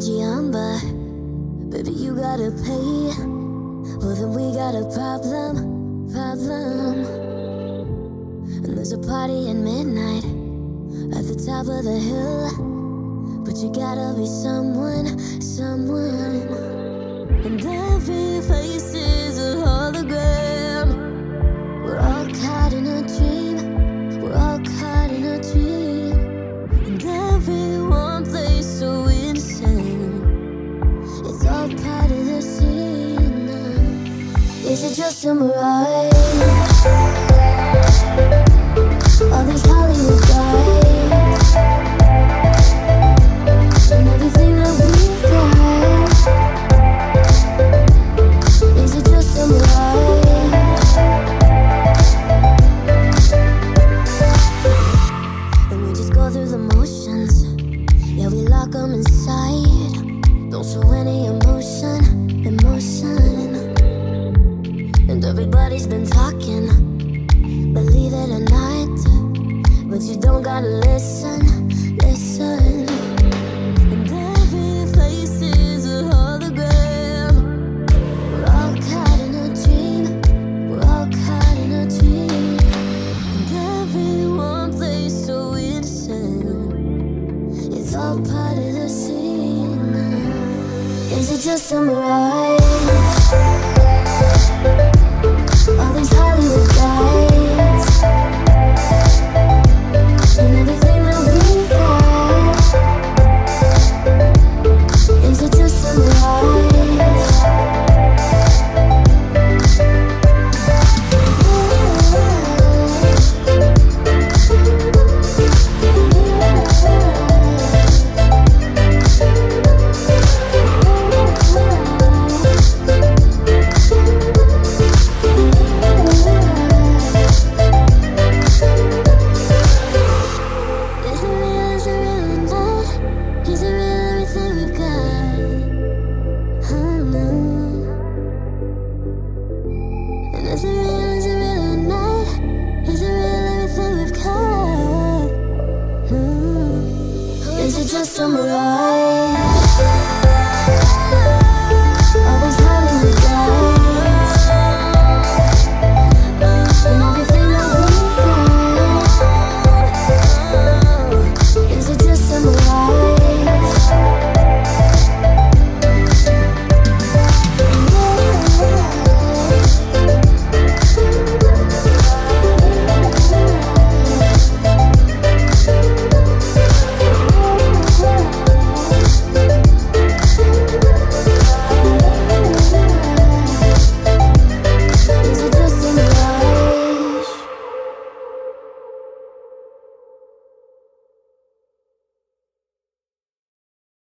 Giamba. Baby, you gotta pay. Well, then we got a problem. And there's a party at midnight at the top of the hill. But you gotta be someone. And every face is a hologram. We're all caught in a dream. And everyone plays so insane. It's all part of the scene now. Is it just a mirage? All these Hollywood guys and everything that we've got. Is it just a mirage? And we just go through the motions. Yeah, we lock them inside. Don't show any emotion. And everybody's been talking, believe it or not, but you don't gotta listen. And every face is a hologram. We're all caught in a dream. And everyone plays so insane. It's all part of the scene now. Is it just a mirage? All these Hollywood guys and everything that we got. Is it just a mirage? Is it just a mirage?